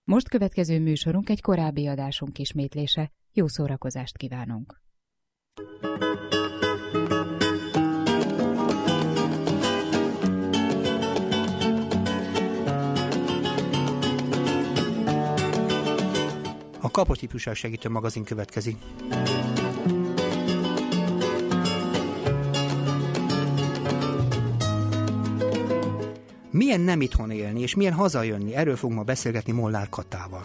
Most következő műsorunk egy korábbi adásunk ismétlése. Jó szórakozást kívánunk! A Kapocs Ifjúság Segítő Magazin következik. Milyen nem itthon élni, és milyen hazajönni? Erről fogunk ma beszélgetni Molnár Katával.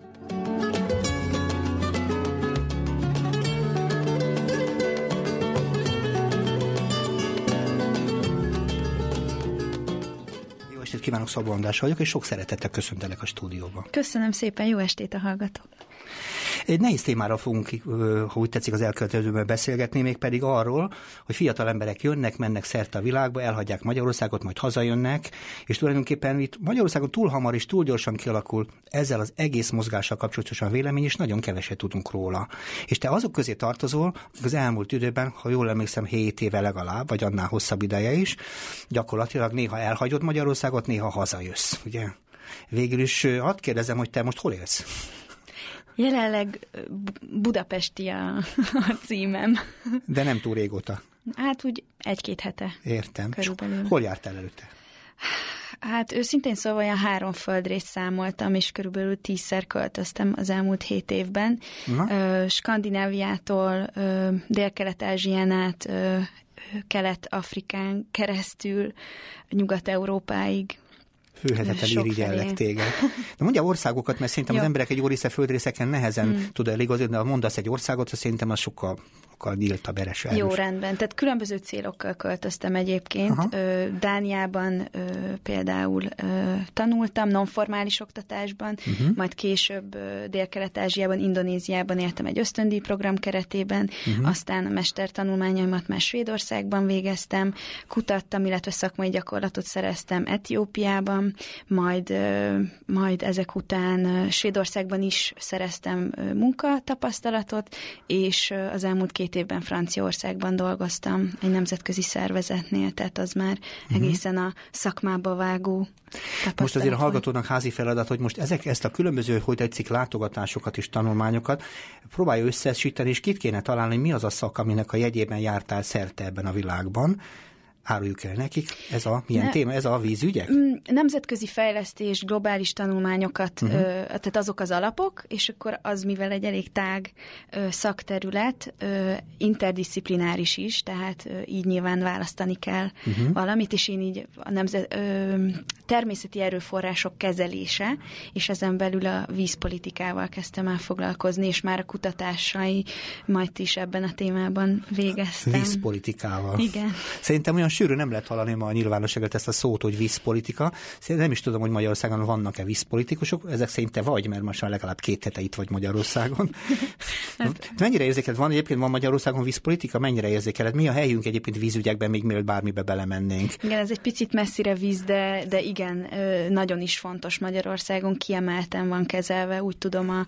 Jó estét kívánok, Szabó András vagyok, és sok szeretettel köszöntelek a stúdióban. Köszönöm szépen, jó estét a hallgatók! Egy nehéz témára fogunk, ha úgy tetszik, az elkövetkezőben beszélgetni, mégpedig arról, hogy fiatal emberek jönnek, mennek szerte a világba, elhagyják Magyarországot, majd hazajönnek, és tulajdonképpen itt Magyarországon túl hamar és túl gyorsan kialakul ezzel az egész mozgással kapcsolatosan vélemény, és nagyon keveset tudunk róla. És te azok közé tartozol, akik az elmúlt időben, ha jól emlékszem, 7 éve legalább, vagy annál hosszabb ideje is, gyakorlatilag néha elhagyod Magyarországot, néha hazajössz, ugye? Végül is hadd kérdezem, hogy te most hol élsz? Jelenleg budapesti a címem. De nem túl régóta. Hát úgy 1-2 hete. Értem. Körülbelül. Hol jártál előtte? Hát őszintén szóval olyan 3 földrészt számoltam, és körülbelül 10-szer költöztem az elmúlt 7 évben. Skandináviától, Dél-Kelet-Ázsián át, Kelet-Afrikán keresztül, Nyugat-Európáig. Főhetetlen irigyellek téged. De mondja országokat, mert szerintem az emberek egy jó része földrészeken nehezen tud eligazodni, de mondasz egy országot, szerintem az sokkal nyíltabb, eres. Jó, rendben. Tehát különböző célokkal költöztem egyébként. Dániában például tanultam, nonformális oktatásban, majd később Dél-Kelet-Ázsiában, Indonéziában éltem egy ösztöndíj program keretében, aztán a mestertanulmányaimat már Svédországban végeztem, kutattam, illetve szakmai gyakorlatot szereztem Etiópiában, majd ezek után Svédországban is szereztem munkatapasztalatot, és az elmúlt 2 évben Franciaországban dolgoztam egy nemzetközi szervezetnél, tehát az már egészen a szakmába vágó tapasztalat. Most azért a hallgatónak házi feladat, hogy most ezt a különböző, hogy tetszik, látogatásokat és tanulmányokat próbálja összesíteni, és kit kéne találni, hogy mi az a szak, aminek a jegyében jártál szerte ebben a világban. Áruljuk el nekik. Ez a milyen téma? Ez a vízügyek? Nemzetközi fejlesztés, globális tanulmányokat, tehát azok az alapok, és akkor az, mivel egy elég tág szakterület, interdisziplináris is, tehát így nyilván választani kell valamit, és én így a természeti erőforrások kezelése, és ezen belül a vízpolitikával kezdtem el foglalkozni, és már a kutatásai majd is ebben a témában végeztem. Vízpolitikával. Igen. Szerintem olyan sűrű nem lehet hallani ma a nyilvánosságot ezt a szót, hogy vízpolitika. Szerintem nem is tudom, hogy Magyarországon vannak-e vízpolitikusok. Ezek szerint te vagy, mert most már legalább 2 hete itt vagy Magyarországon. Mennyire érzékeled? Egyébként van Magyarországon vízpolitika? Mennyire érzékeled? Mi a helyünk egyébként vízügyekben, még mielőtt bármibe belemennénk? Igen, ez egy picit messzire víz, de igen, nagyon is fontos Magyarországon, kiemelten van kezelve, úgy tudom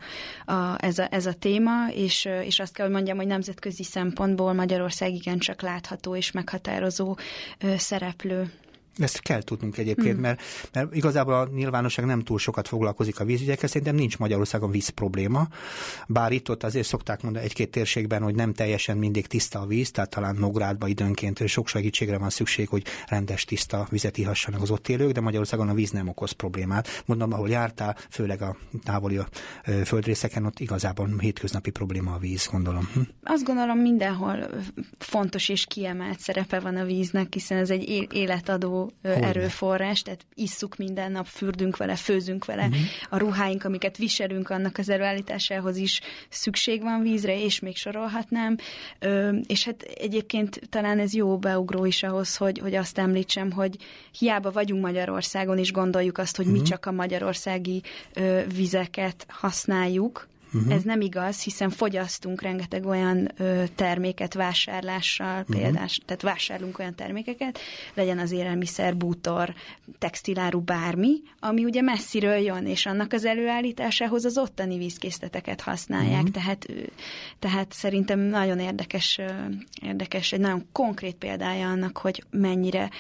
ez a téma, és azt kell, hogy mondjam, hogy nemzetközi szempontból Magyarország igencsak látható és meghatározó szereplő. Ezt kell tudnunk egyébként, mert igazából a nyilvánosság nem túl sokat foglalkozik a vízügyekkel, szerintem nincs Magyarországon víz probléma, bár itt-ott azért szokták mondani 1-2 térségben, hogy nem teljesen mindig tiszta a víz, tehát talán Nógrádban időnként sok segítségre van szükség, hogy rendes, tiszta vizet ihassanak az ott élők, de Magyarországon a víz nem okoz problémát. Mondom, ahol jártál, főleg a távoli földrészeken, ott igazából hétköznapi probléma a víz, gondolom. Azt gondolom, mindenhol fontos és kiemelt szerepe van a víznek, hiszen ez egy életadó erőforrás, tehát isszuk minden nap, fürdünk vele, főzünk vele, a ruháink, amiket viselünk, annak az előállításához is szükség van vízre, és még sorolhatnám. És hát egyébként talán ez jó beugró is ahhoz, hogy azt említsem, hogy hiába vagyunk Magyarországon, és gondoljuk azt, hogy mi csak a magyarországi vizeket használjuk. Ez nem igaz, hiszen fogyasztunk rengeteg olyan terméket vásárlással, például, tehát vásárlunk olyan termékeket, legyen az élelmiszer, bútor, textiláru, bármi, ami ugye messziről jön, és annak az előállításához az ottani vízkészleteket használják, tehát szerintem nagyon érdekes, egy nagyon konkrét példája annak, hogy mennyire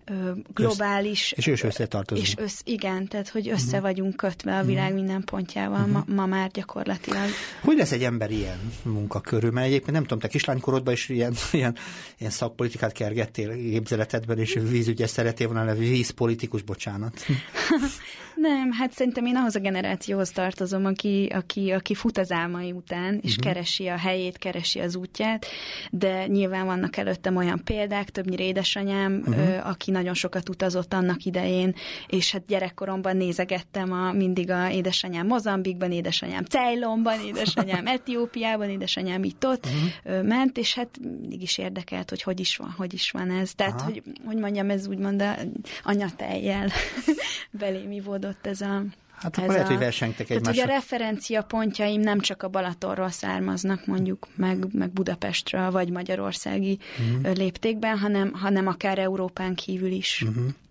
globális... És összetartozunk. Igen, tehát hogy össze vagyunk kötve a világ minden pontjával ma már gyakorlatilag. Hogy lesz egy ember ilyen munkakörül? Mert egyébként nem tudom, te kislánykorodban is ilyen szakpolitikát kergettél képzeletedben, és vízügyes szeretél volna, vízpolitikus, bocsánat. Nem, hát szerintem én ahhoz a generációhoz tartozom, aki fut az álmai után, és keresi a helyét, keresi az útját, de nyilván vannak előttem olyan példák, többnyire édesanyám, aki nagyon sokat utazott annak idején, és hát gyerekkoromban nézegettem mindig a édesanyám Mozambikban, édesanyám Ceylonban, édesanyám Etiópiában, édesanyám itt-ott ment, és hát mindig is érdekelt, hogy is van ez. Tehát, hogy mondjam, ez úgymond anyatejjel belém ivódott ez a... Hát akkor lehet, hogy versengtek egymással. Tehát, hogy a referencia pontjaim nem csak a Balatonról származnak, mondjuk, meg Budapestről, vagy magyarországi léptékben, hanem akár Európán kívül is.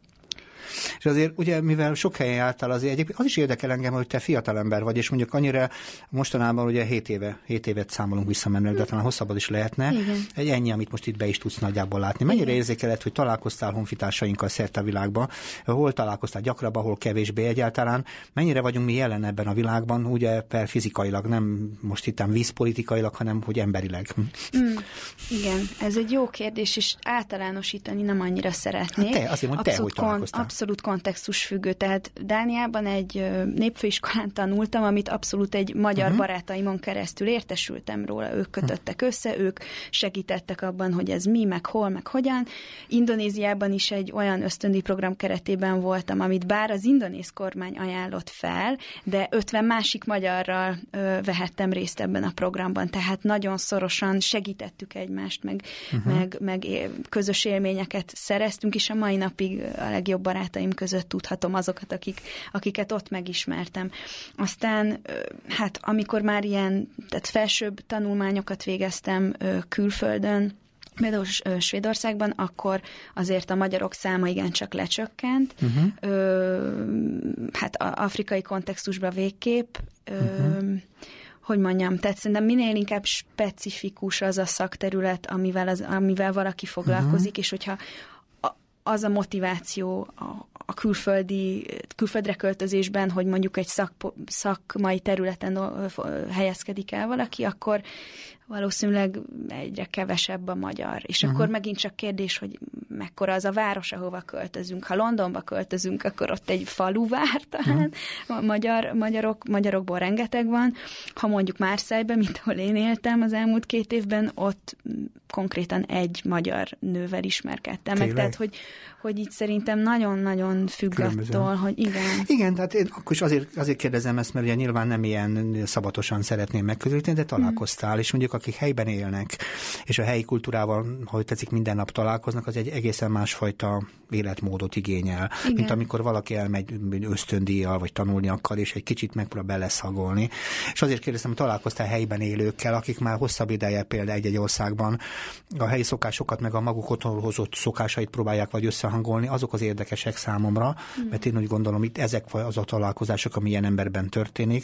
És azért ugye, mivel sok helyen jártál, azért egyébként az is érdekel engem, hogy te fiatalember vagy, és mondjuk annyira mostanában ugye 7 évet számolunk visszamenőleg, de talán hosszabban is lehetne. Igen. Egy ennyi, amit most itt be is tudsz nagyjából látni. Mennyire érzékeled, hogy találkoztál honfitársainkkal szerte a világban? Hol találkoztál gyakrabban, hol kevésbé egyáltalán? Mennyire vagyunk mi jelen ebben a világban, ugye per fizikailag, nem most itt vízpolitikailag, hanem hogy emberileg? Igen, ez egy jó kérdés, és általánosítani nem annyira szeretnék. Hát te, azért mondj te, hogy találkoztál. Abszolút kontextusfüggő, tehát Dániában egy népfőiskolán tanultam, amit abszolút egy magyar barátaimon keresztül értesültem róla, ők kötöttek össze, ők segítettek abban, hogy ez mi, meg hol, meg hogyan. Indonéziában is egy olyan ösztöndíj program keretében voltam, amit bár az indonéz kormány ajánlott fel, de 50 másik magyarral vehettem részt ebben a programban, tehát nagyon szorosan segítettük egymást, meg közös élményeket szereztünk, és a mai napig a legjobb barátaim között tudhatom azokat, akiket ott megismertem. Aztán, hát amikor már ilyen, tehát felsőbb tanulmányokat végeztem külföldön, például Svédországban, akkor azért a magyarok száma igencsak lecsökkent. Hát afrikai kontextusban végképp, hogy mondjam, tehát szerintem minél inkább specifikus az a szakterület, amivel valaki foglalkozik, és hogyha az a motiváció a külföldre költözésben, hogy mondjuk egy szakmai területen helyezkedik el valaki, akkor valószínűleg egyre kevesebb a magyar. És akkor megint csak kérdés, hogy mekkora az a város, ahova költözünk. Ha Londonba költözünk, akkor ott egy faluvár talán, magyarokból rengeteg van. Ha mondjuk Marseille-ben, mint ahol én éltem az elmúlt 2 évben, ott konkrétan egy magyar nővel ismerkedtem meg. Tehát, hogy így szerintem nagyon-nagyon függ attól, hogy igen. Igen, tehát én akkor is azért kérdezem ezt, mert ugye nyilván nem ilyen szabatosan szeretném megközelíteni, de találkoztál, és mondjuk akik helyben élnek, és a helyi kultúrával, hogy tetszik, minden nap találkoznak, az egy egészen másfajta életmódot igényel, igen. Mint amikor valaki elmegy ösztöndíjjal, vagy tanulni akar, és egy kicsit megpróbál beleszagolni. És azért kérdeztem, hogy találkoztál helyben élőkkel, akik már hosszabb ideje például egy-egy országban a helyi szokásokat, meg a maguk otthonról hozott szokásait próbálják vagy összehangolni, azok az érdekesek számomra, mert én úgy gondolom, itt ezek az a találkozások, ami ilyen emberben történik,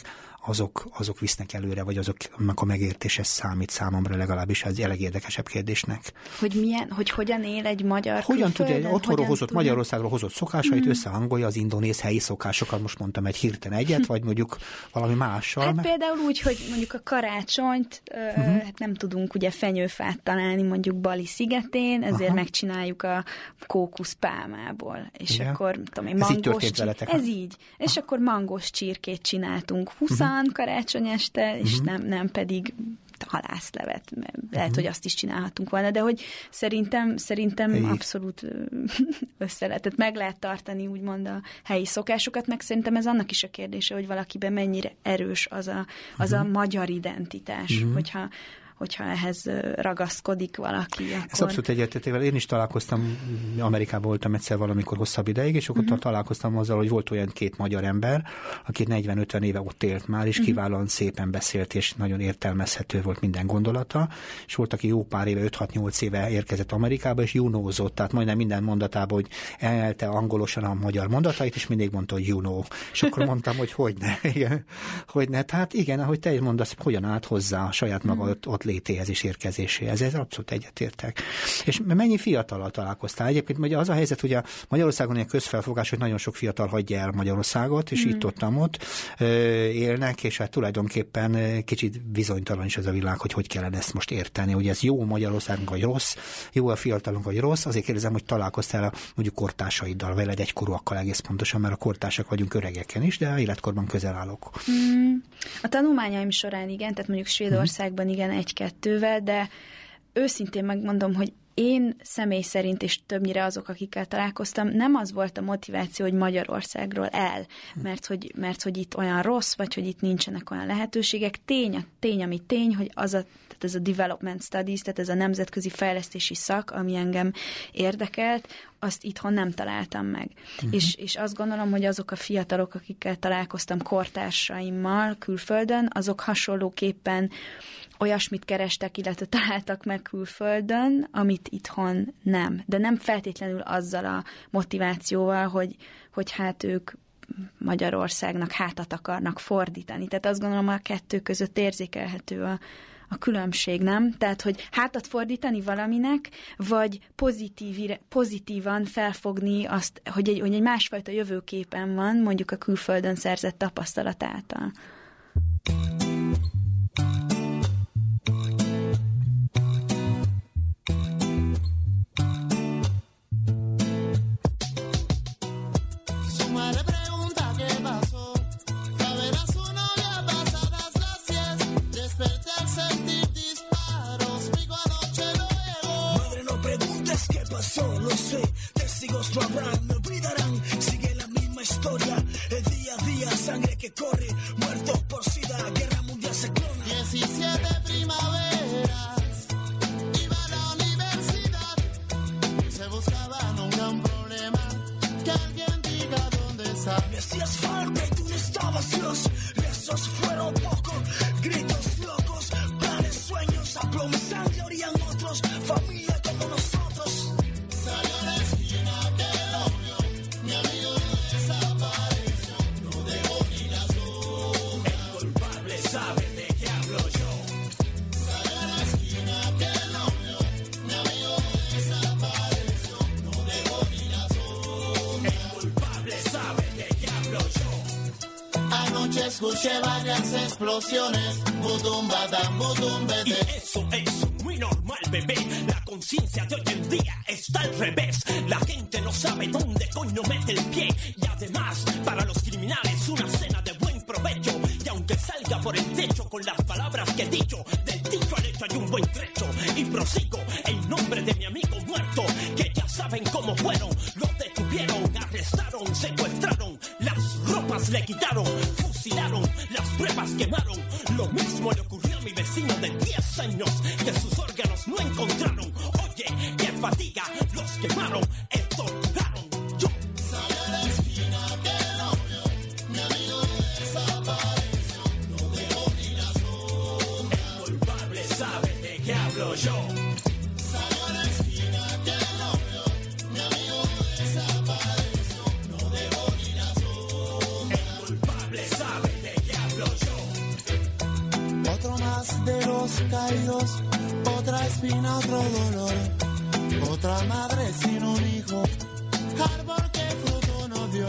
azok visznek előre, vagy azoknak a megértése számít számomra legalábbis az legérdekesebb kérdésnek. Hogy hogyan él egy magyar hogyan tudja egy otthonról hozott, Magyarországról hozott szokásait összehangolja az indonéz helyi szokásokat, most mondtam egy hirtelen egyet, vagy mondjuk valami mással. Hát például úgy, hogy mondjuk a karácsonyt hát nem tudunk ugye fenyőfát találni mondjuk Bali szigetén, ezért megcsináljuk a kókuszpálmából. És akkor tudom én, ez így. És akkor mangós csirkét csináltunk 20 karácsony este, és nem pedig halászlevet. Lehet, hogy azt is csinálhatunk volna, de hogy szerintem abszolút össze lehet. Tehát meg lehet tartani úgymond a helyi szokásokat, meg szerintem ez annak is a kérdése, hogy valakiben mennyire erős az a magyar identitás, hogyha ehhez ragaszkodik valaki. Akkor... Ez abszolút egyértelműen. Én is találkoztam, Amerikában voltam egyszer valamikor hosszabb ideig, és akkor találkoztam azzal, hogy volt olyan 2 magyar ember, aki 40-50 éve ott élt már, és kiválóan szépen beszélt, és nagyon értelmezhető volt minden gondolata, és volt, aki jó pár éve, 5-6-8 éve érkezett Amerikába, és junózott, tehát majdnem minden mondatában, hogy emelte angolosan a magyar mondatait, és mindig mondta, hogy you know. És akkor mondtam, hogy hogyne. Igen, hogyne. Tehát igen, ahogy te is mondasz, hogyan állt hozzá a saját maga ott ott létéhez és érkezéséhez. Ez abszolút egyetértek. És mennyi fiatallal találkoztál? Egyébként ugye az a helyzet, hogy a Magyarországon ilyen közfelfogás, hogy nagyon sok fiatal hagyja el Magyarországot, és itt-ott élnek, és hát tulajdonképpen kicsit bizonytalan is ez a világ, hogy kellene ezt most érteni, hogy ez jó Magyarországunk, vagy rossz, jó a fiatalunk, vagy rossz. Azért kérdezem, hogy találkoztál mondjuk kortársaiddal, veled egykorúakkal egész pontosan, mert a kortársak vagyunk öregeken is, de életkorban közel állok. A tanulmányaim során igen, tehát mondjuk Svédországban igen, 1-2-vel, de őszintén megmondom, hogy én személy szerint, és többnyire azok, akikkel találkoztam, nem az volt a motiváció, hogy Magyarországról mert hogy itt olyan rossz, vagy hogy itt nincsenek olyan lehetőségek. Tény, ami tény, hogy tehát ez a development studies, tehát ez a nemzetközi fejlesztési szak, ami engem érdekelt, azt itthon nem találtam meg. És azt gondolom, hogy azok a fiatalok, akikkel találkoztam kortársaimmal külföldön, azok hasonlóképpen olyasmit kerestek, illetve találtak meg külföldön, amit itthon nem. De nem feltétlenül azzal a motivációval, hogy hát ők Magyarországnak hátat akarnak fordítani. Tehát azt gondolom, a kettő között érzékelhető a különbség, nem? Tehát, hogy hátat fordítani valaminek, vagy pozitívan felfogni azt, hogy egy másfajta jövőképen van, mondjuk a külföldön szerzett tapasztalat által. Lo sé, testigos lo habrán, me olvidarán, sigue la misma historia, el día a día, sangre que corre, muertos por sida, guerra mundial se clona. 17 primaveras, iba a la universidad, y se buscaban un gran problema, que alguien diga dónde está. Me hacías falta y tú no estabas, Dios, rezos fueron pocos, gritos locos, planes, sueños, a plomo y sangre orían otros, familia como nosotros. Escuché varias explosiones, budum badam, budum bete. Y eso es muy normal, bebé. La conciencia de hoy en día está al revés. La gente no sabe dónde coño mete el pie. Y además, para los criminales, una cena de buen provecho. Y aunque salga por el techo con las palabras que he dicho, del dicho al hecho hay un buen trecho. Y prosigo en nombre de mi amigo muerto, que ya saben cómo fueron. Lo detuvieron, arrestaron, secuestraron, las ropas le quitaron, fusilaron, las pruebas quemaron. Lo mismo le ocurrió a mi vecino de 10 años, que sus órganos no encontraron. Oye, qué fatiga, los quemaron, torturaron. Yo salí a la esquina que lo vio, mi amigo desapareció, no dejó ni la sombra. El culpable sabe de qué hablo yo. Salí a la esquina que lo vio, mi amigo desapareció, no dejó ni la sombra. El culpable sabe de qué hablo yo. Otro más de los caídos, otra espina, otro dolor, otra madre sin un hijo, árbol que fruto no dio.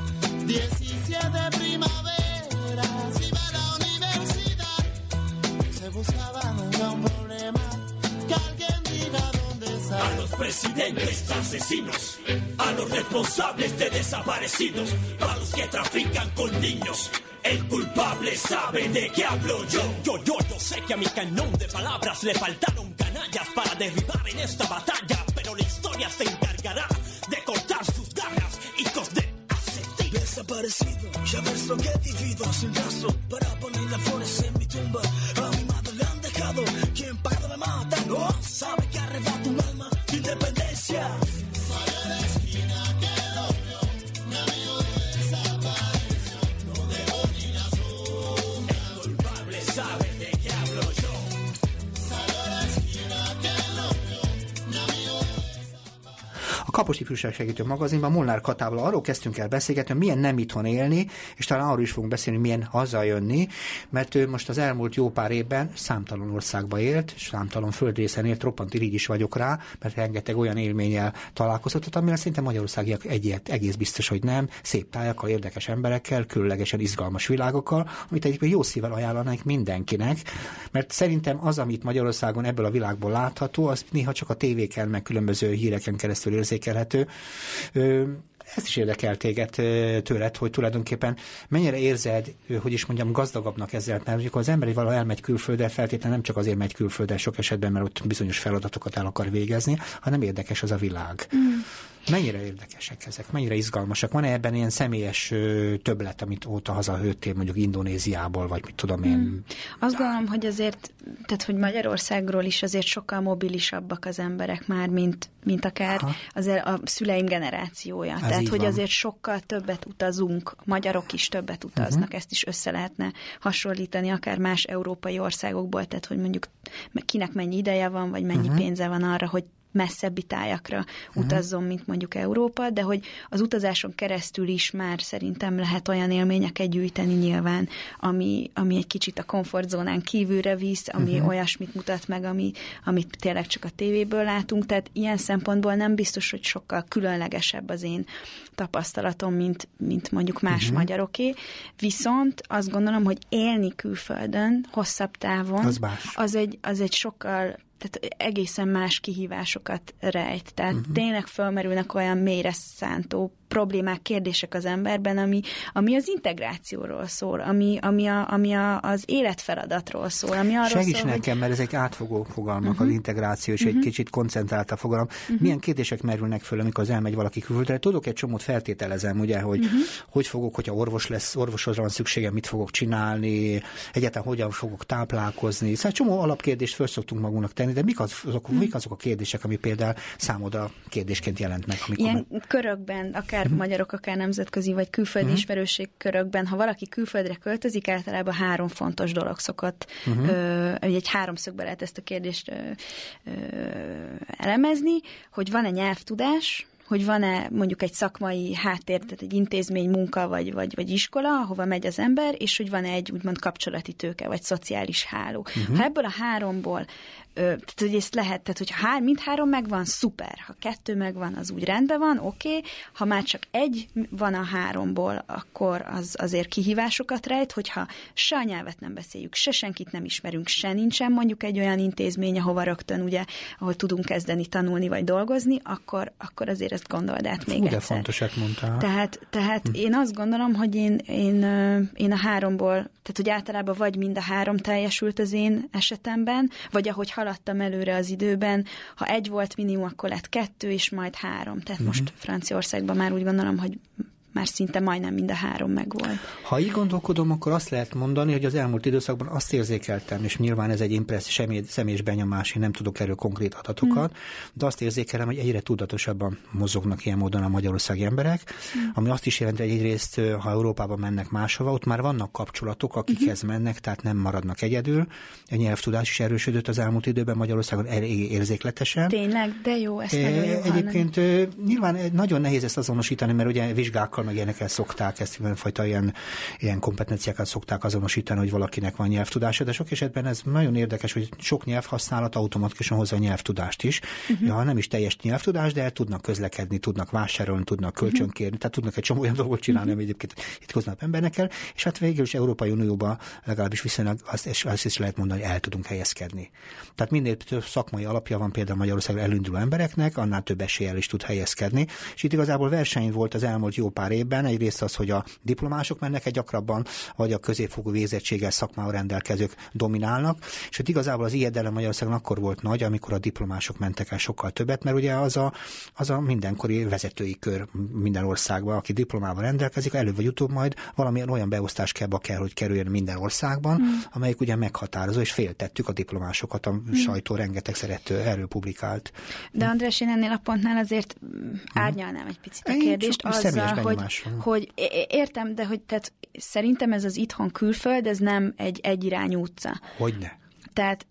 17 primaveras, iba a la universidad, se buscaban un gran problema, que alguien diga dónde está. A los presidentes asesinos, a los responsables de desaparecidos, a los que trafican con niños. El culpable sabe de qué hablo yo. Yo sé que a mi cañón de palabras le faltaron canallas para derribar en esta batalla, pero la historia se encargará de cortar sus garras, hijos de asesino. Desaparecido, ya ves lo que he vivido, sin rastro para poner las flores en mi tumba. A mi madre le han dejado, quien pagado me mata, no sabe que arrebata un alma de independencia. Sale a la esquina que lo vio, mi amigo desapareció, no dejó ni la sombra. El culpable sabe de qué hablo yo. Sale a la esquina que lo vio, mi amigo desapareció. Kaposi Ifjúság Segítő Magazinban Molnár Katával arról kezdtünk el beszélgetni, milyen nem itthon élni, és talán arról is fogunk beszélni, milyen hazajönni, mert ő most az elmúlt jó pár évben számtalan országba élt, és számtalan földrészen élt, roppant irigy is vagyok rá, mert rengeteg olyan élménnyel találkozott, amire szerintem magyarországiak egész biztos, hogy nem, szép tájakkal, érdekes emberekkel, különlegesen izgalmas világokkal, amit egyébként jó szívvel ajánlanánk mindenkinek, mert szerintem az, amit Magyarországon ebből a világból látható, az néha csak a tévéken, meg különböző híreken keresztül érzékelhető. Ezt is érdekel tőled, hogy tulajdonképpen mennyire érzed, hogy is mondjam, gazdagabbnak ezzel, mert amikor az ember valaha elmegy külföldre, feltétlenül nem csak azért megy külföldre sok esetben, mert ott bizonyos feladatokat el akar végezni, hanem érdekes az a világ. Mennyire érdekesek ezek? Mennyire izgalmasak? Van-e ebben ilyen személyes többlet, amit óta hazajöttél, mondjuk Indonéziából, vagy mit tudom én? Azt gondolom, hogy azért, tehát hogy Magyarországról is azért sokkal mobilisabbak az emberek már, mint akár azért a szüleim generációja. Tehát, hogy azért sokkal többet utazunk, magyarok is többet utaznak, ezt is össze lehetne hasonlítani akár más európai országokból, tehát, hogy mondjuk kinek mennyi ideje van, vagy mennyi pénze van arra, hogy messzebbi tájakra utazzon, mint mondjuk Európa, de hogy az utazáson keresztül is már szerintem lehet olyan élményeket gyűjteni nyilván, ami egy kicsit a komfortzónán kívülre visz, ami olyasmit mutat meg, amit tényleg csak a tévéből látunk, tehát ilyen szempontból nem biztos, hogy sokkal különlegesebb az én tapasztalatom, mint mondjuk más magyaroké, viszont azt gondolom, hogy élni külföldön, hosszabb távon, az egy sokkal, tehát egészen más kihívásokat rejt. Tehát tényleg felmerülnek olyan mélyre szántó problémák, kérdések az emberben, ami az integrációról szól, ami az életfeladatról szól, ami arról Segíts szól, nekem, mert ez egy átfogó fogalmak, az integráció, és egy kicsit koncentrált a fogalom. Milyen kérdések merülnek föl, amikor az elmegy valaki külföldre? Tudok egy csomót, feltételezem, ugye, hogy fogok, hogyha orvosra van szükségem, mit fogok csinálni, egyáltalán hogyan fogok táplálkozni. Szóval csomó alapkérdést föl szoktunk magunknak tenni, de mik azok a kérdések, ami például számodra kérdésként jelentnek? Ilyen körökben, akár magyarok, akár nemzetközi, vagy külföldi ismerőség körökben, ha valaki külföldre költözik, általában 3 fontos dolog szokott, egy 3-szögbe lehet ezt a kérdést elemezni, hogy van-e nyelvtudás, hogy van-e mondjuk egy szakmai háttér, tehát egy intézmény, munka vagy iskola, ahova megy az ember, és hogy van-e egy úgymond kapcsolati tőke, vagy szociális háló. Ha ebből a 3-ból tehát, hogy ezt lehet, tehát, hogyha mind 3 megvan, szuper. Ha 2 megvan, az úgy rendben van, oké. Ha már csak 1 van a 3-ból, akkor az azért kihívásokat rejt, hogyha se a nyelvet nem beszéljük, se senkit nem ismerünk, se nincsen mondjuk egy olyan intézmény, ahova rögtön ugye, ahol tudunk kezdeni tanulni vagy dolgozni, akkor azért ezt gondold át még egyszer. De fontosat mondtál. Tehát én azt gondolom, hogy én a 3-ból, tehát hogy általában vagy mind a 3 teljesült az én esetemben, vagy ahogy haladtam előre az időben, ha 1 volt minimum, akkor lett 2, és majd 3. Tehát most Franciaországban már úgy gondolom, hogy már szinte majdnem mind a 3 megvolt. Ha így gondolkodom, akkor azt lehet mondani, hogy az elmúlt időszakban azt érzékeltem, és nyilván ez egy személyes benyomás, én nem tudok erről konkrét adatokat, de azt érzékelem, hogy egyre tudatosabban mozognak ilyen módon a magyarországi emberek, ami azt is jelenti, hogy egyrészt, ha Európában mennek máshova, ott már vannak kapcsolatok, akikhez mennek, tehát nem maradnak egyedül. A nyelvtudás is erősödött az elmúlt időben Magyarországon elég érzékletesen. Tényleg, de jó, ezt nagyon jó egyébként nyilván nagyon nehéz ezt azonosítani, mert ugye vizsgákkal meg ilyenekkel szokták, ezt mindenfajta ilyen kompetenciákat szokták azonosítani, hogy valakinek van nyelvtudása, de sok esetben ez nagyon érdekes, hogy sok nyelvhasználat automatikusan hozza a nyelvtudást is. Ja, nem is teljes nyelvtudás, de el tudnak közlekedni, tudnak vásárolni, tudnak kölcsönkérni, tehát tudnak egy csomó olyan dolgot csinálni, ami egyébként itt köznap embernek, és hát végül is Európai Unióban legalábbis viszonylag azt is lehet mondani, hogy el tudunk helyezkedni. Tehát minél több szakmai alapja van például Magyarországon elinduló embereknek, annál több eséllyel is tud helyezkedni. És itt igazából verseny volt az elmúlt jó pár évben, egyrészt az, hogy a diplomások mennek egy gyakrabban, vagy a középfokú végzettséggel szakmával rendelkezők dominálnak, és hogy igazából az ijedelem Magyarországon akkor volt nagy, amikor a diplomások mentek el sokkal többet, mert ugye az a mindenkori vezetői kör minden országban, aki diplomával rendelkezik, előbb vagy utóbb majd valamilyen olyan beosztáskába kell, hogy kerüljön minden országban, amelyik ugye meghatározó, és féltettük a diplomásokat, a sajtó rengetegszer erről publikált. De András, én ennél a pontnál azért árnyalnám egy picit a kérdést azzal, hogy értem, de hogy tehát szerintem ez az itthon külföld, ez nem egy egyirányú utca. Hogyne. Tehát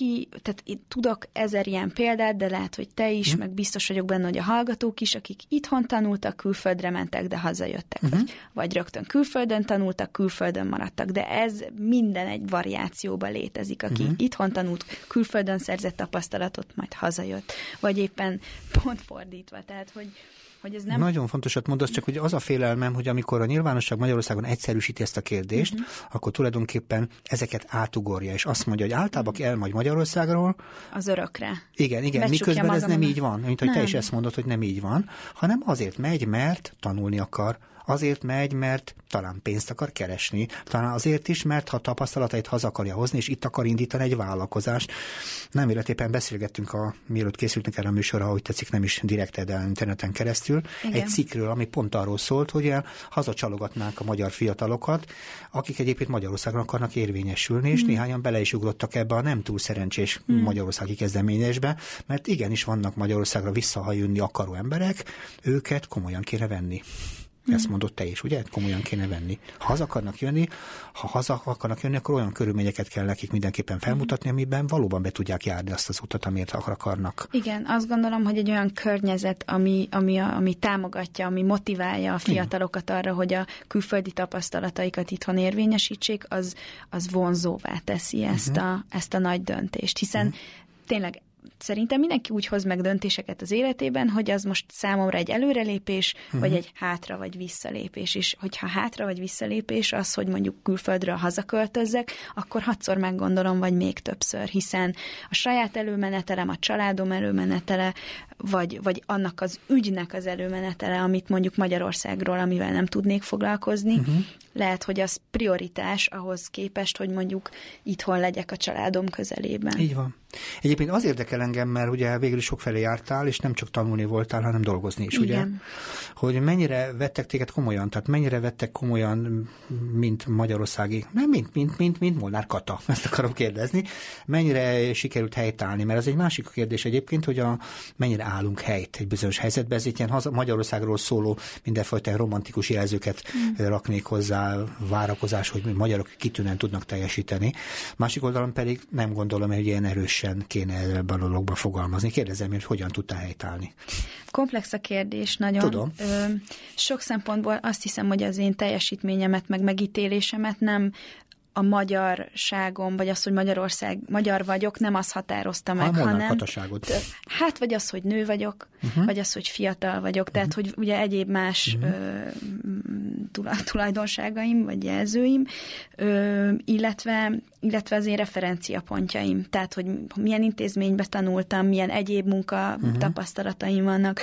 én tudok 1000 ilyen példát, de lehet, hogy te is, meg biztos vagyok benne, hogy a hallgatók is, akik itthon tanultak, külföldre mentek, de hazajöttek. Vagy rögtön külföldön tanultak, külföldön maradtak. De ez minden egy variációban létezik, aki itthon tanult, külföldön szerzett tapasztalatot, majd hazajött. Vagy éppen pont fordítva. Tehát, hogy ez nem... Nagyon fontosat mondasz, csak hogy az a félelmem, hogy amikor a nyilvánosság Magyarországon egyszerűsíti ezt a kérdést, akkor tulajdonképpen ezeket átugorja, és azt mondja, hogy általában elmegy Magyarországról. Az örökre. Igen, miközben ez nem így van, mint hogy te is ezt mondod, hogy nem így van, hanem azért megy, mert tanulni akar. Azért megy, mert talán pénzt akar keresni, talán azért is, mert ha tapasztalatait haza akarja hozni, és itt akar indítani egy vállalkozást. Nem életéppen beszélgettünk, mielőtt készültünk erre a műsorra, hogy tetszik, nem is direkt, de interneten keresztül, egy cikkről, ami pont arról szólt, hogy hazacsalogatnánk a magyar fiatalokat, akik egyébként Magyarországon akarnak érvényesülni, és néhányan bele is ugrottak ebbe a nem túl szerencsés magyarországi kezdeményezésbe, mert igenis vannak Magyarországra visszahajönni akaró emberek, őket komolyan kéne venni. Ezt mondott te is, ugye? Komolyan kéne venni. Ha haza akarnak jönni, akkor olyan körülményeket kell nekik mindenképpen felmutatni, amiben valóban be tudják járni azt az utat, amiért akarnak. Igen, azt gondolom, hogy egy olyan környezet, ami támogatja, ami motiválja a fiatalokat arra, hogy a külföldi tapasztalataikat itthon érvényesítsék, az vonzóvá teszi ezt a nagy döntést. Hiszen tényleg szerintem mindenki úgy hoz meg döntéseket az életében, hogy az most számomra egy előrelépés, vagy egy hátra vagy visszalépés. És hogyha hátra vagy visszalépés az, hogy mondjuk külföldről hazaköltözzek, akkor 6-szor meggondolom, vagy még többször, hiszen a saját előmenetelem, a családom előmenetele, vagy annak az ügynek az előmenetele, amit mondjuk Magyarországról, amivel nem tudnék foglalkozni, lehet, hogy az prioritás ahhoz képest, hogy mondjuk itthon legyek a családom közelében. Így van. Egyébként az érdekel engem, mert ugye végül is sokfelé jártál, és nem csak tanulni voltál, hanem dolgozni is, ugye? Hogy mennyire vettek téged komolyan, tehát mennyire vettek komolyan, mint magyarországi, nem mint Molnár Kata, ezt akarom kérdezni, mennyire sikerült helytállni, mert ez egy másik kérdés egyébként, hogy mennyire állunk helyt egy bizonyos helyzetben, ez itt ilyen Magyarországról szóló mindenfajta romantikus jelzőket raknék hozzá, várakozás, hogy magyarok kitűnően tudnak teljesíteni. Másik oldalon pedig nem gondolom, hogy ilyen erősen kéne ebben a dologban fogalmazni. Kérdezem, hogy hogyan tudtál helytállni. Komplex a kérdés, nagyon. Tudom. Sok szempontból azt hiszem, hogy az én teljesítményemet, meg megítélésemet nem a magyarságom, vagy az, hogy magyar vagyok, nem azt határozta meg, hanem... Hát, vagy az, hogy nő vagyok, vagy az, hogy fiatal vagyok, tehát, hogy ugye egyéb más tulajdonságaim, vagy jelzőim, illetve az én referenciapontjaim, tehát, hogy milyen intézménybe tanultam, milyen egyéb munka tapasztalataim vannak,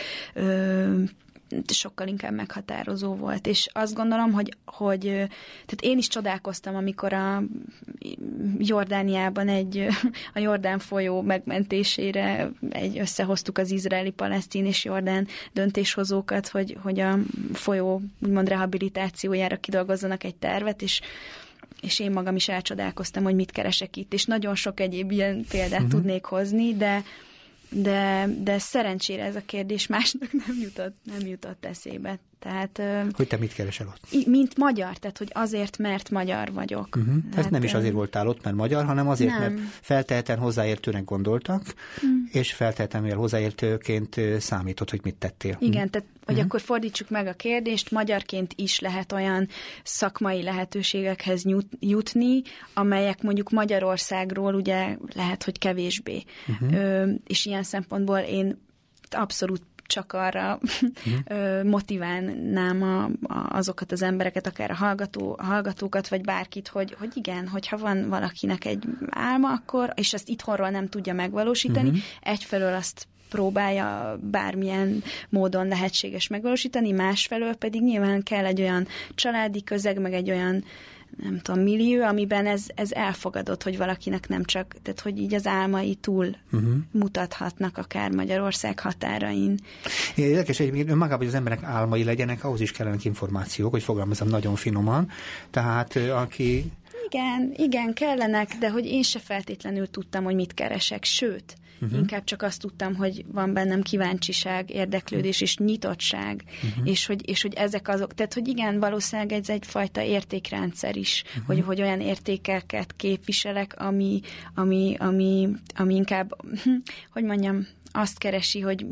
sokkal inkább meghatározó volt. És azt gondolom, hogy tehát én is csodálkoztam, amikor a Jordániában a Jordán folyó megmentésére összehoztuk az izraeli, palesztin és jordán döntéshozókat, hogy a folyó úgymond rehabilitációjára kidolgozzanak egy tervet, és én magam is elcsodálkoztam, hogy mit keresek itt, és nagyon sok egyéb ilyen példát tudnék hozni, de szerencsére ez a kérdés másnak nem jutott eszébe. Tehát, hogy te mit keresel ott? Mint magyar, tehát hogy azért, mert magyar vagyok. Ez nem is azért voltál ott, mert magyar, hanem azért, mert feltehetően hozzáértőnek gondoltak, és feltehetően, mivel hozzáértőként számított, hogy mit tettél. Igen, tehát hogy akkor fordítsuk meg a kérdést, magyarként is lehet olyan szakmai lehetőségekhez jutni, amelyek mondjuk Magyarországról ugye lehet, hogy kevésbé. És ilyen szempontból én abszolút csak arra motiválnám azokat az embereket, akár a hallgatókat, vagy bárkit, hogy igen, hogyha van valakinek egy álma, akkor, és ezt itthonról nem tudja megvalósítani, egyfelől azt próbálja bármilyen módon lehetséges megvalósítani, másfelől pedig nyilván kell egy olyan családi közeg, meg egy olyan nem tudom, millió, amiben ez elfogadott, hogy valakinek nem csak, tehát hogy így az álmai túl mutathatnak akár Magyarország határain. Érdekes, egyébként önmagában, hogy az emberek álmai legyenek, ahhoz is kellenek információk, hogy fogalmazom nagyon finoman. Tehát aki Igen, kellenek, de hogy én se feltétlenül tudtam, hogy mit keresek, sőt, inkább csak azt tudtam, hogy van bennem kíváncsiság, érdeklődés és nyitottság, és hogy ezek azok, tehát hogy igen, valószínűleg ez egyfajta értékrendszer is, hogy olyan értékeket képviselek, ami inkább, hogy mondjam, azt keresi, hogy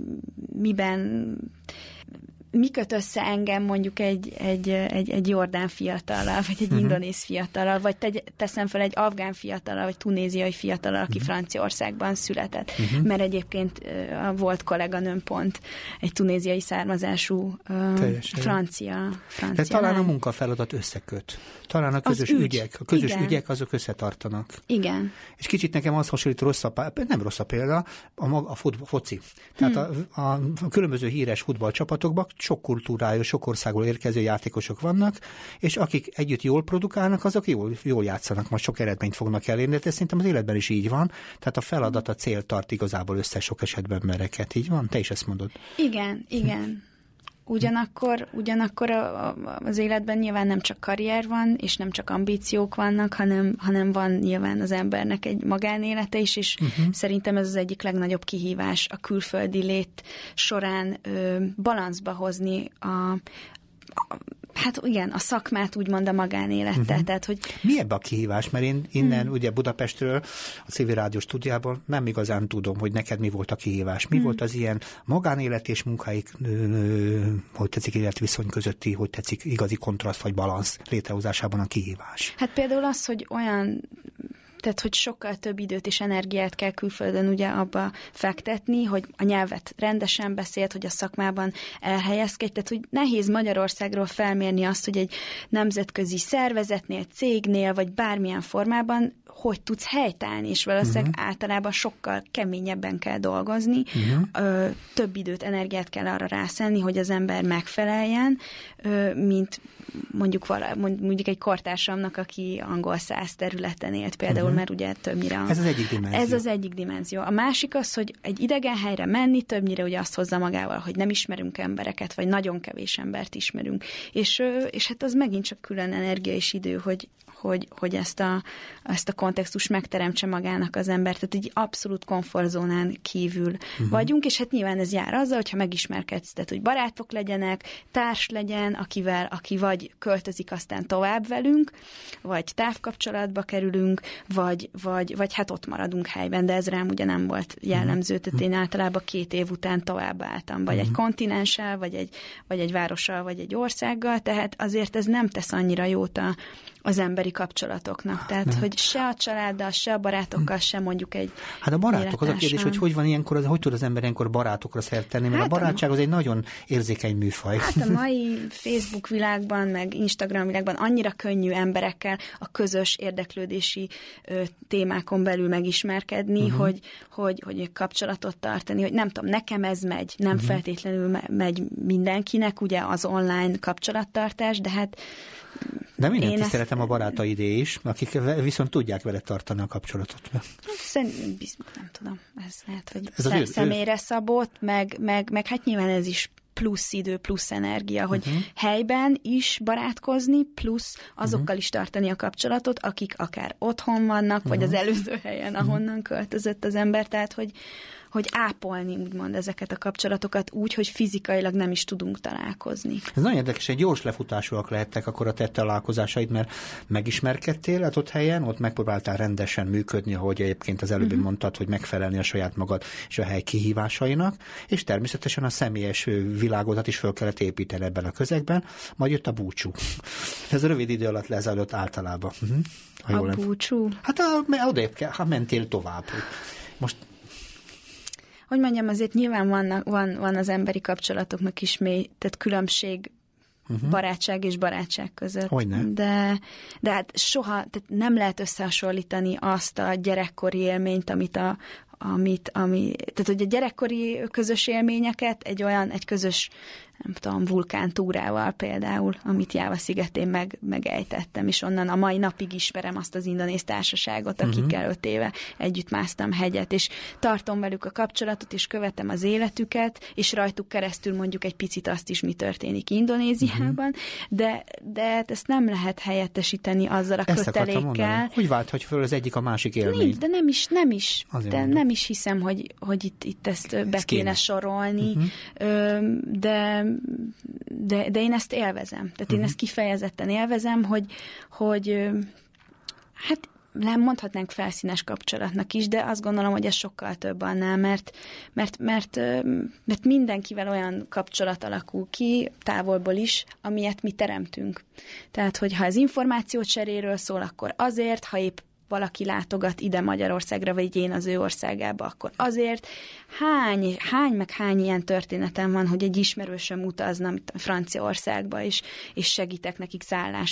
mi köt össze engem mondjuk egy jordán fiatallal, vagy egy indonéz fiatallal, vagy teszem fel egy afgán fiatallal, vagy tunéziai fiatallal, aki Franciaországban született. Mert egyébként volt kolléganőm pont egy tunéziai származású francia. Tehát talán a munkafeladat összeköt. Talán a közös ügyek azok összetartanak. Igen. És kicsit nekem az hasonlít nem rossz a példa, a foci. Tehát a különböző híres futballcsapatokban sok kultúrájú, sok országból érkező játékosok vannak, és akik együtt jól produkálnak, azok jól játszanak, majd sok eredményt fognak elérni, de szerintem az életben is így van. Tehát a feladat, a cél tart igazából össze sok esetben embereket. Így van? Te is ezt mondod. Igen. Ugyanakkor az életben nyilván nem csak karrier van, és nem csak ambíciók vannak, hanem van nyilván az embernek egy magánélete is, és szerintem ez az egyik legnagyobb kihívás a külföldi lét során balanszba hozni a szakmát úgymond a magánélettel. Tehát, hogy... Mi ebbe a kihívás? Mert én innen ugye Budapestről, a Civil Rádió stúdiában nem igazán tudom, hogy neked mi volt a kihívás. Mi volt az ilyen magánélet és munkáik, hogy tetszik, életviszony közötti, hogy tetszik, igazi kontraszt vagy balansz létrehozásában a kihívás? Hát például az, hogy tehát, hogy sokkal több időt és energiát kell külföldön ugye abba fektetni, hogy a nyelvet rendesen beszélt, hogy a szakmában elhelyezkedj. Tehát, hogy nehéz Magyarországról felmérni azt, hogy egy nemzetközi szervezetnél, cégnél, vagy bármilyen formában hogy tudsz helytállni, és valószínűleg általában sokkal keményebben kell dolgozni, több időt, energiát kell arra rászenni, hogy az ember megfeleljen, mint mondjuk egy kortársamnak, aki angol száz területen élt például, mert ugye többnyire... Ez az egyik dimenzió. Ez az egyik dimenzió. A másik az, hogy egy idegen helyre menni többnyire ugye azt hozza magával, hogy nem ismerünk embereket, vagy nagyon kevés embert ismerünk. És hát az megint csak külön energia és idő, hogy ezt a kontextust megteremtse magának az ember. Tehát egy abszolút komfortzónán kívül vagyunk, és hát nyilván ez jár azzal, hogyha megismerkedsz, tehát hogy barátok legyenek, társ legyen, aki vagy költözik aztán tovább velünk, vagy távkapcsolatba kerülünk, vagy hát ott maradunk helyben, de ez rám ugye nem volt jellemző, tehát én általában 2 év után tovább álltam, vagy egy kontinenssel, vagy egy várossal, vagy egy országgal, tehát azért ez nem tesz annyira jót az emberi kapcsolatoknak. Tehát, hogy se a családdal, se a barátokkal, se mondjuk egy Hát a barátok, az a kérdés, hogy van ilyenkor, hogy tud az ember ilyenkor barátokra szert tenni, mert a barátság az egy nagyon érzékeny műfaj. Hát a mai Facebook világban, meg Instagram világban annyira könnyű emberekkel a közös érdeklődési témákon belül megismerkedni, hogy kapcsolatot tartani, hogy nem tudom, nekem ez megy, nem feltétlenül megy mindenkinek, ugye az online kapcsolattartás, de hát de minden tiszteletem a barátaidé is, akik viszont tudják vele tartani a kapcsolatot. Nem tudom, ez lehet, hogy személyre szabott, meg hát nyilván ez is plusz idő, plusz energia, hogy helyben is barátkozni, plusz azokkal is tartani a kapcsolatot, akik akár otthon vannak, vagy az előző helyen, ahonnan költözött az ember, tehát hogy ápolni úgymond ezeket a kapcsolatokat úgy, hogy fizikailag nem is tudunk találkozni. Ez nagyon érdekes, egy gyors lefutásúak lehettek akkor a te találkozásaid, mert megismerkedtél ott helyen, ott megpróbáltál rendesen működni, ahogy egyébként az előbb mondtad, hogy megfelelni a saját magad és a hely kihívásainak, és természetesen a személyes világodat is föl kellett építeni ebben a közegben, majd jött a búcsú. Ez rövid idő alatt lezajlott általában. A búcsú? Hát odébb kell, ha mentél tovább. Most hogy mondjam, azért nyilván van az emberi kapcsolatoknak is tehát különbség barátság és barátság között. Hogyne. De hát soha, tehát nem lehet összehasonlítani azt a gyerekkori élményt, tehát hogy a gyerekkori közös élményeket egy közös nem tudom, vulkántúrával például, amit Jáva szigetén megejtettem, és onnan a mai napig ismerem azt az indonéz társaságot, akikkel 5 éve együtt másztam hegyet, és tartom velük a kapcsolatot, és követem az életüket, és rajtuk keresztül mondjuk egy picit azt is, mi történik Indonéziában, de ezt nem lehet helyettesíteni azzal a kötelékkel. Hogy válthat föl az egyik a másik élmény? De nem is hiszem, hogy itt ezt be kéne sorolni, de én ezt élvezem. Tehát én ezt kifejezetten élvezem, hogy hát nem mondhatnánk felszínes kapcsolatnak is, de azt gondolom, hogy ez sokkal több annál, mert mindenkivel olyan kapcsolat alakul ki, távolból is, amilyet mi teremtünk. Tehát, hogyha az információcseréről szól, akkor azért, ha épp valaki látogat ide Magyarországra, vagy én az ő országába, akkor azért hány ilyen történetem van, hogy egy ismerősöm utazna Franciaországba, és segítek nekik szállást